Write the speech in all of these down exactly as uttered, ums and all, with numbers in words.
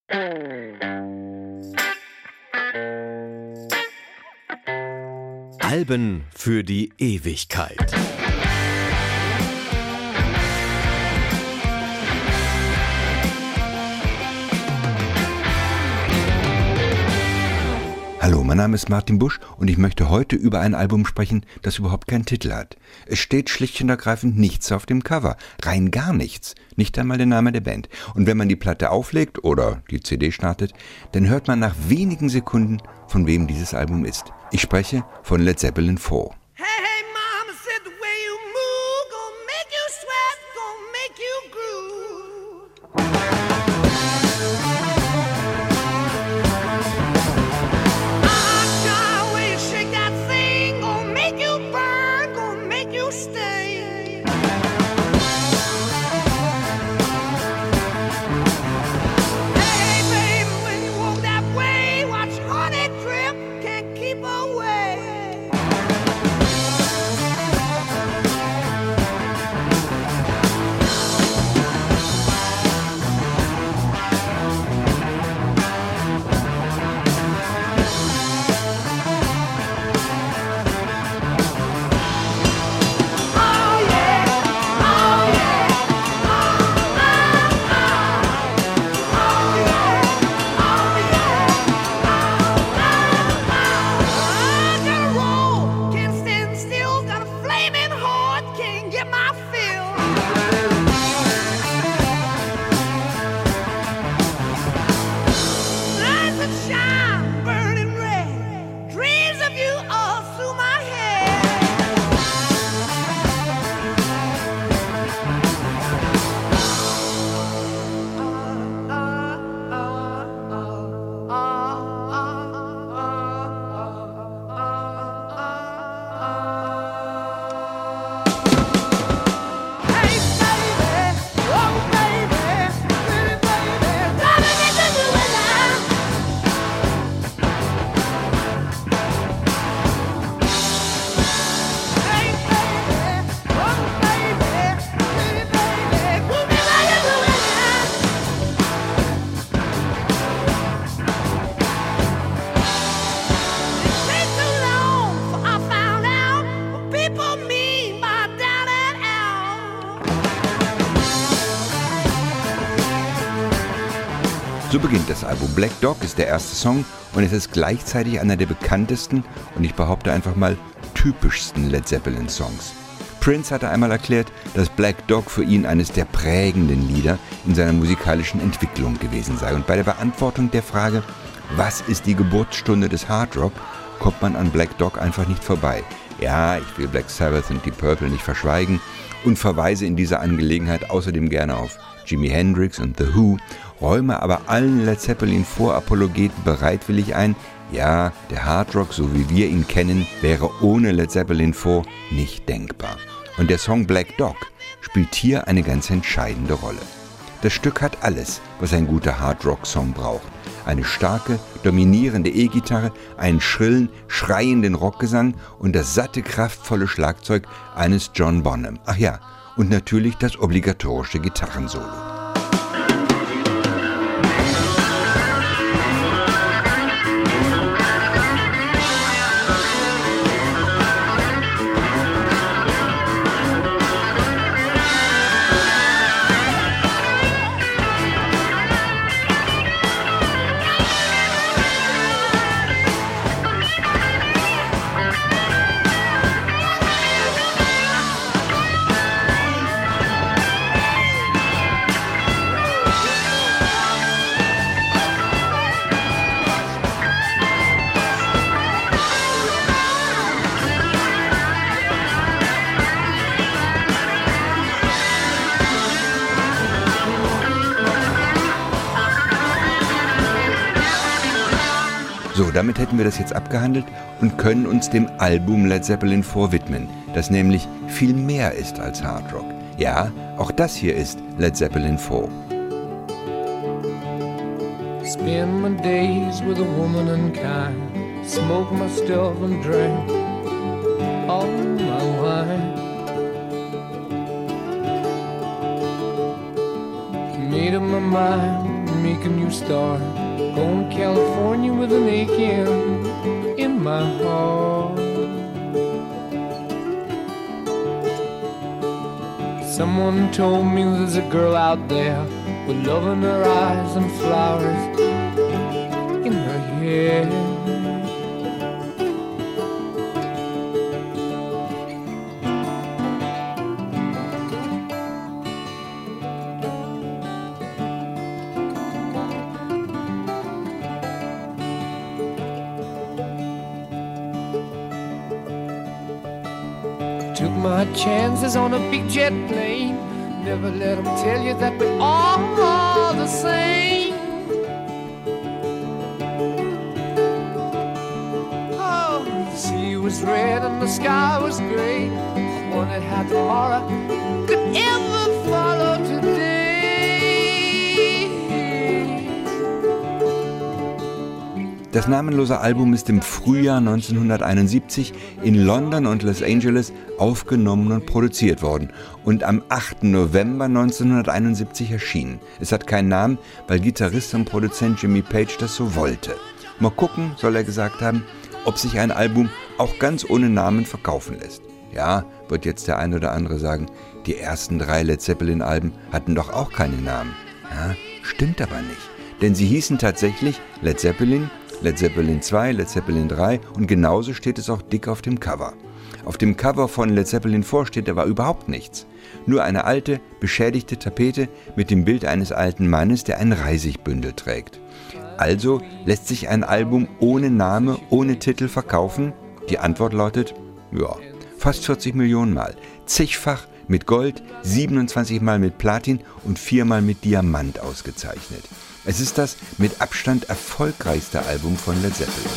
Alben für die Ewigkeit. Hallo, mein Name ist Martin Busch und ich möchte heute über ein Album sprechen, das überhaupt keinen Titel hat. Es steht schlicht und ergreifend nichts auf dem Cover, rein gar nichts, nicht einmal der Name der Band. Und wenn man die Platte auflegt oder die C D startet, dann hört man nach wenigen Sekunden, von wem dieses Album ist. Ich spreche von Led Zeppelin vier. So beginnt das Album. Black Dog ist der erste Song und es ist gleichzeitig einer der bekanntesten und ich behaupte einfach mal typischsten Led Zeppelin Songs. Prince hatte einmal erklärt, dass Black Dog für ihn eines der prägenden Lieder in seiner musikalischen Entwicklung gewesen sei. Und bei der Beantwortung der Frage, was ist die Geburtsstunde des Hard Rock, kommt man an Black Dog einfach nicht vorbei. Ja, ich will Black Sabbath und Deep Purple nicht verschweigen und verweise in dieser Angelegenheit außerdem gerne auf Jimi Hendrix und The Who, räume aber allen Led Zeppelin vier Apologeten bereitwillig ein, ja, der Hard Rock, so wie wir ihn kennen, wäre ohne Led Zeppelin vier nicht denkbar. Und der Song Black Dog spielt hier eine ganz entscheidende Rolle. Das Stück hat alles, was ein guter Hard Rock Song braucht. Eine starke, dominierende E-Gitarre, einen schrillen, schreienden Rockgesang und das satte, kraftvolle Schlagzeug eines John Bonham. Ach ja, und natürlich das obligatorische Gitarrensolo. So, damit hätten wir das jetzt abgehandelt und können uns dem Album Led Zeppelin vier widmen, das nämlich viel mehr ist als Hard Rock. Ja, auch das hier ist Led Zeppelin vier. Spend my days with a woman unkind, smoke my stuff and drink all my wine. Made up my mind, make a new start. Going to California with an aching in my heart. Someone told me there's a girl out there with love in her eyes and flowers in her hair. Took my chances on a big jet plane. Never let them tell you that we're all the same. Oh, the sea was red and the sky was gray. I wondered how tomorrow could ever follow today. Das namenlose Album ist im Frühjahr neunzehnhunderteinundsiebzig in London und Los Angeles aufgenommen und produziert worden und am achten November neunzehnhunderteinundsiebzig erschienen. Es hat keinen Namen, weil Gitarrist und Produzent Jimmy Page das so wollte. Mal gucken, soll er gesagt haben, ob sich ein Album auch ganz ohne Namen verkaufen lässt. Ja, wird jetzt der ein oder andere sagen, die ersten drei Led Zeppelin-Alben hatten doch auch keine Namen. Ja, stimmt aber nicht, denn sie hießen tatsächlich Led Zeppelin, Led Zeppelin zwei, Led Zeppelin drei und genauso steht es auch dick auf dem Cover. Auf dem Cover von Led Zeppelin vier steht aber überhaupt nichts. Nur eine alte, beschädigte Tapete mit dem Bild eines alten Mannes, der ein Reisigbündel trägt. Also lässt sich ein Album ohne Name, ohne Titel verkaufen? Die Antwort lautet, ja, fast vierzig Millionen Mal. Zigfach mit Gold, siebenundzwanzig Mal mit Platin und viermal mit Diamant ausgezeichnet. Es ist das mit Abstand erfolgreichste Album von Led Zeppelin.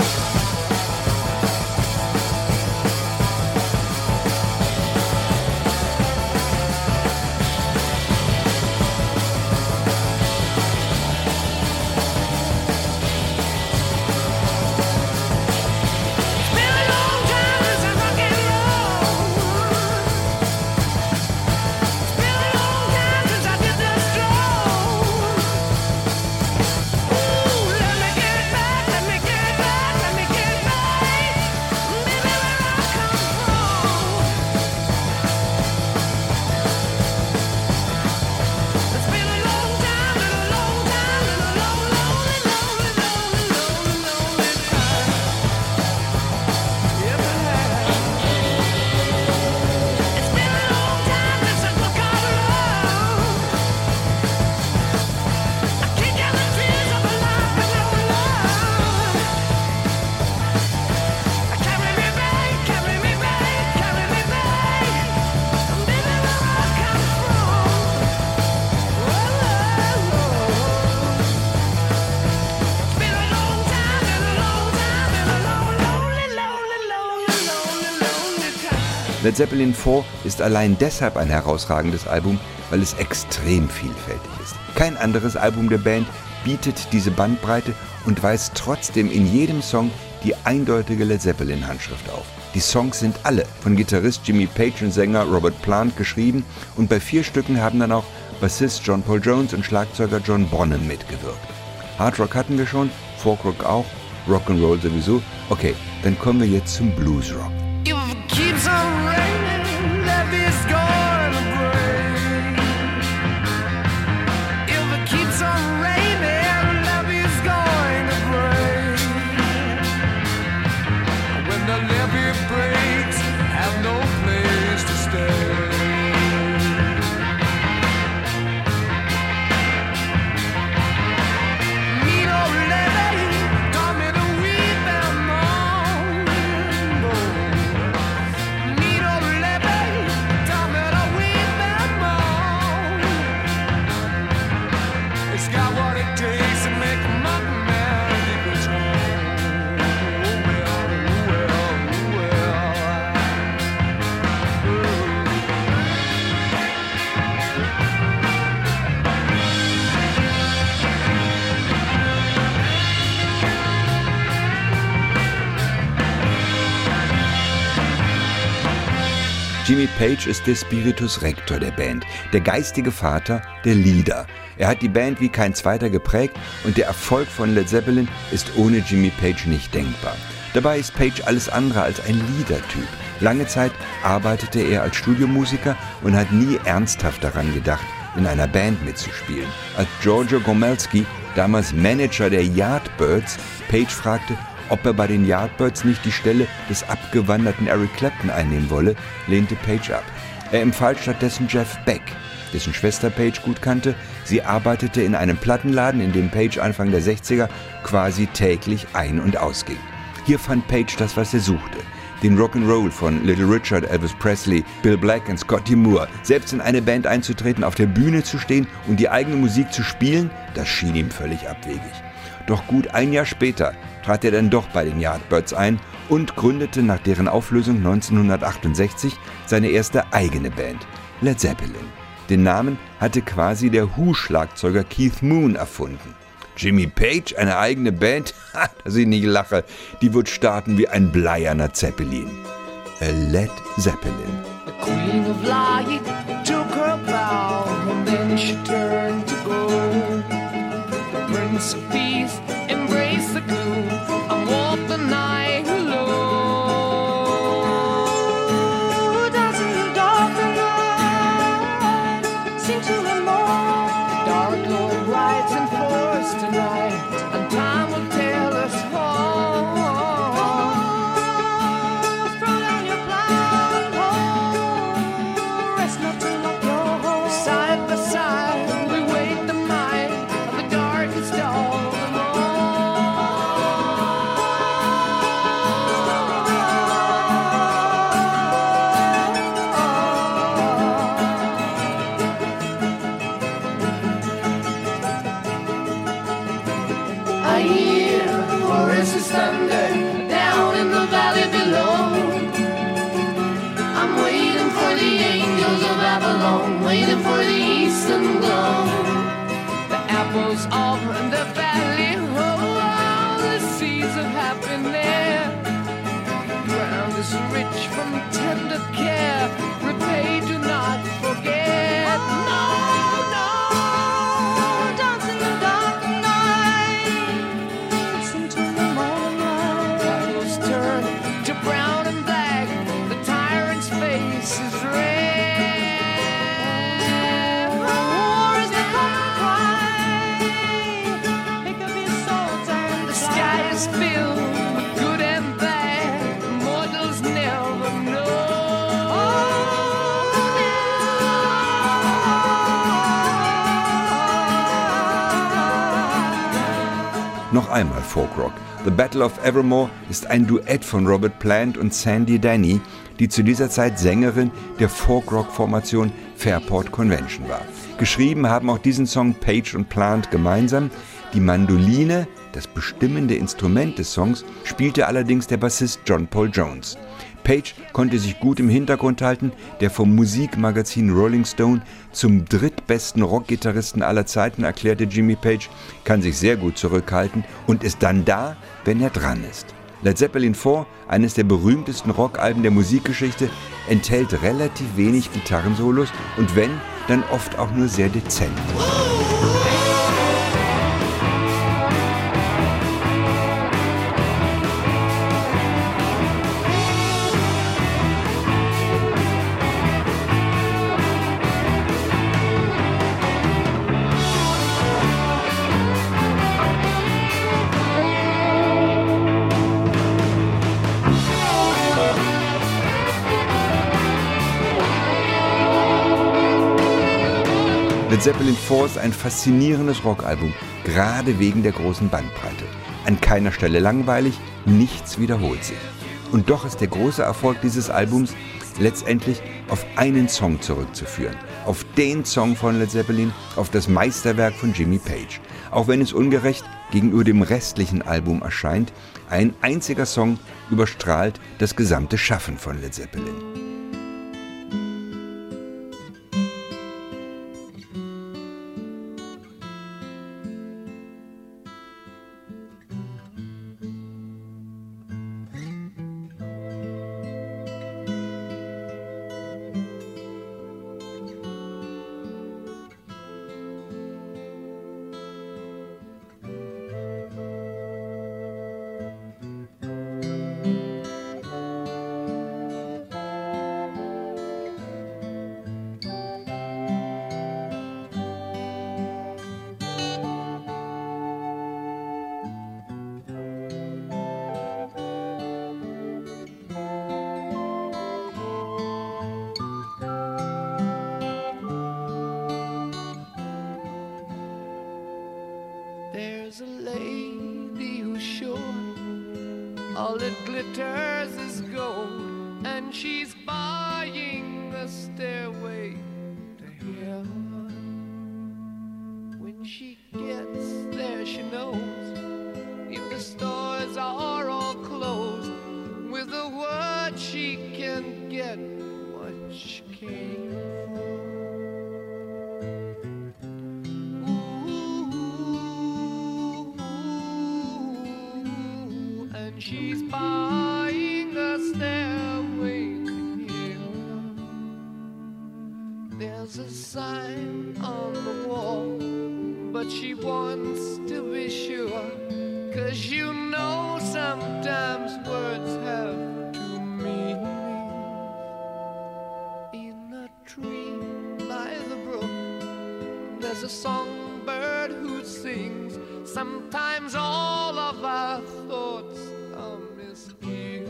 Led Zeppelin vier ist allein deshalb ein herausragendes Album, weil es extrem vielfältig ist. Kein anderes Album der Band bietet diese Bandbreite und weist trotzdem in jedem Song die eindeutige Led Zeppelin-Handschrift auf. Die Songs sind alle von Gitarrist Jimmy Page und Sänger Robert Plant geschrieben und bei vier Stücken haben dann auch Bassist John Paul Jones und Schlagzeuger John Bonham mitgewirkt. Hard Rock hatten wir schon, Folk Rock auch, Rock'n'Roll sowieso. Okay, dann kommen wir jetzt zum Blues Rock. Keeps on raining, levee's gonna break. If it keeps on raining, levee's going to break. When the levee breaks, have no place to stay. Mean old levee taught me to weep and mourn. Jimmy Page ist der Spiritus Rector der Band, der geistige Vater der Lieder. Er hat die Band wie kein zweiter geprägt und der Erfolg von Led Zeppelin ist ohne Jimmy Page nicht denkbar. Dabei ist Page alles andere als ein Liedertyp. Lange Zeit arbeitete er als Studiomusiker und hat nie ernsthaft daran gedacht, in einer Band mitzuspielen. Als Giorgio Gomelsky, damals Manager der Yardbirds, Page fragte, ob er bei den Yardbirds nicht die Stelle des abgewanderten Eric Clapton einnehmen wolle, lehnte Page ab. Er empfahl stattdessen Jeff Beck, dessen Schwester Page gut kannte. Sie arbeitete in einem Plattenladen, in dem Page Anfang der sechziger quasi täglich ein- und ausging. Hier fand Page das, was er suchte. Den Rock'n'Roll von Little Richard, Elvis Presley, Bill Black und Scotty Moore. Selbst in eine Band einzutreten, auf der Bühne zu stehen und die eigene Musik zu spielen, das schien ihm völlig abwegig. Doch gut ein Jahr später trat er dann doch bei den Yardbirds ein und gründete nach deren Auflösung neunzehnhundertachtundsechzig seine erste eigene Band, Led Zeppelin. Den Namen hatte quasi der Who-Schlagzeuger Keith Moon erfunden. Jimmy Page, eine eigene Band? Ha, dass ich nicht lache. Die wird starten wie ein bleierner Zeppelin. A Led Zeppelin. The Queen of Light took her bow and then she turned to go. The Prince of Peace embraced the gloom and walked the night alone. Dancing in dark night, seem to have more. Dark Lord rides in force tonight, and time will tell us all. Throw down your blindfold, rest not to lock your hold. Side by side, we wait the might of the darkest dawn. I hear Horace's thunder down in the valley below. I'm waiting for the angels of Avalon, waiting for the eastern glow. The apples of the valley, oh, the seeds of happiness. Ground is rich from tender care, repay, do not forget. No, no, dance in the dark night, listen to the morning light. Clouds turn to brown and black, the tyrant's face is red. War is the common cry, pick up your swords and the sky is filled with good and bad, mortals never know. Noch einmal Folkrock. The Battle of Evermore ist ein Duett von Robert Plant und Sandy Denny, die zu dieser Zeit Sängerin der Folkrock-Formation Fairport Convention war. Geschrieben haben auch diesen Song Page und Plant gemeinsam. Die Mandoline, das bestimmende Instrument des Songs, spielte allerdings der Bassist John Paul Jones. Page konnte sich gut im Hintergrund halten, der vom Musikmagazin Rolling Stone zum drittbesten Rockgitarristen aller Zeiten erklärte Jimmy Page, kann sich sehr gut zurückhalten und ist dann da, wenn er dran ist. Led Zeppelin vier, eines der berühmtesten Rockalben der Musikgeschichte, enthält relativ wenig Gitarrensolos und wenn, dann oft auch nur sehr dezent. Led Zeppelin vier ist ein faszinierendes Rockalbum, gerade wegen der großen Bandbreite. An keiner Stelle langweilig, nichts wiederholt sich. Und doch ist der große Erfolg dieses Albums letztendlich auf einen Song zurückzuführen. Auf den Song von Led Zeppelin, auf das Meisterwerk von Jimmy Page. Auch wenn es ungerecht gegenüber dem restlichen Album erscheint, ein einziger Song überstrahlt das gesamte Schaffen von Led Zeppelin. There's a lady who's sure all that glitters is gold, and she's buying a stairway to heaven. When she gets there, she knows if the stores are all closed, with a word she can get what she came for. Ooh, and she's buying a stairway to heaven. There's a sign on the wall, but she wants to be sure, 'cause you know sometimes words have two meanings. In a tree by the brook, there's a songbird who sings. Sometimes all of our thoughts are misgiven.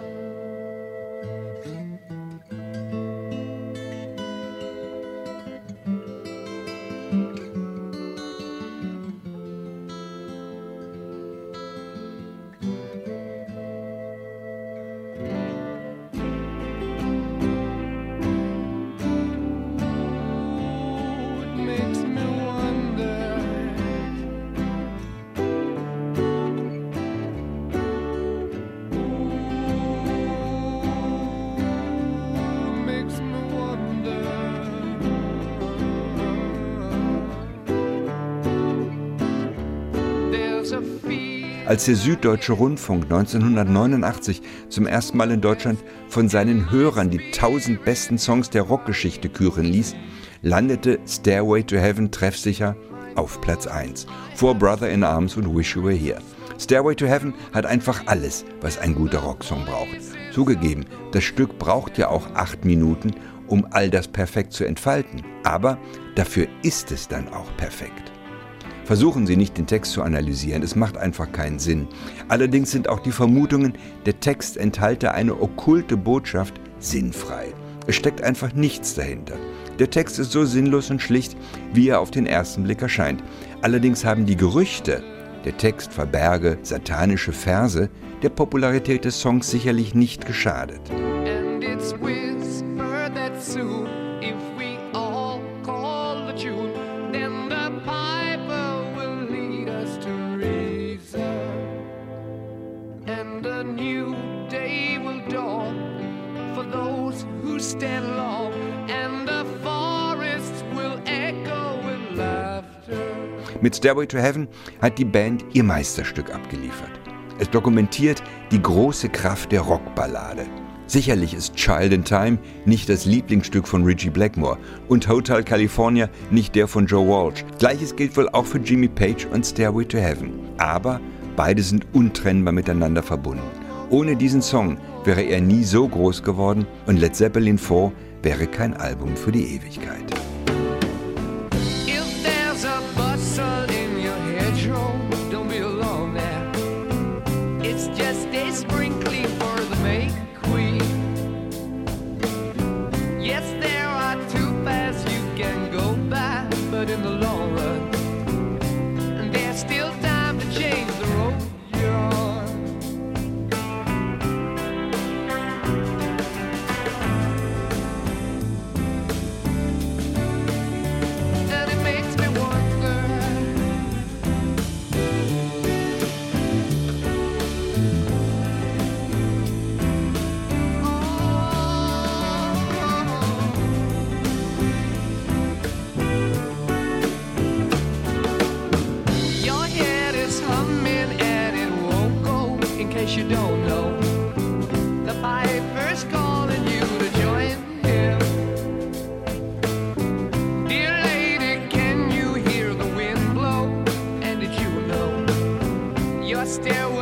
Als der Süddeutsche Rundfunk neunzehnhundertneunundachtzig zum ersten Mal in Deutschland von seinen Hörern die tausend besten Songs der Rockgeschichte küren ließ, landete Stairway to Heaven treffsicher auf Platz eins, vor Brother in Arms und Wish You Were Here. Stairway to Heaven hat einfach alles, was ein guter Rocksong braucht. Zugegeben, das Stück braucht ja auch acht Minuten, um all das perfekt zu entfalten, aber dafür ist es dann auch perfekt. Versuchen Sie nicht, den Text zu analysieren, es macht einfach keinen Sinn. Allerdings sind auch die Vermutungen, der Text enthalte eine okkulte Botschaft, sinnfrei. Es steckt einfach nichts dahinter. Der Text ist so sinnlos und schlicht, wie er auf den ersten Blick erscheint. Allerdings haben die Gerüchte, der Text verberge satanische Verse, der Popularität des Songs sicherlich nicht geschadet. And it's whispered that soon, if we all call the tune, then the piper will lead us to reason, and a new day will dawn for those who stand long, and the forests will echo with laughter. Mit Stairway to Heaven hat die Band ihr Meisterstück abgeliefert. Es dokumentiert die große Kraft der Rockballade. Sicherlich ist Child in Time nicht das Lieblingsstück von Ritchie Blackmore und Hotel California nicht der von Joe Walsh. Gleiches gilt wohl auch für Jimmy Page und Stairway to Heaven. Aber beide sind untrennbar miteinander verbunden. Ohne diesen Song wäre er nie so groß geworden und Led Zeppelin vier wäre kein Album für die Ewigkeit. If there's a bustle in your hedgerow, don't be alone there. It's just a sprinkling for the May Queen. Yes, there are two paths you can go by, but in the long run, there's still time to change the road you're on. And it makes me wonder, your head is humming and it won't go. In case you don't know, the piper's calling you to join him. Dear lady, can you hear the wind blow? And did you know your stairway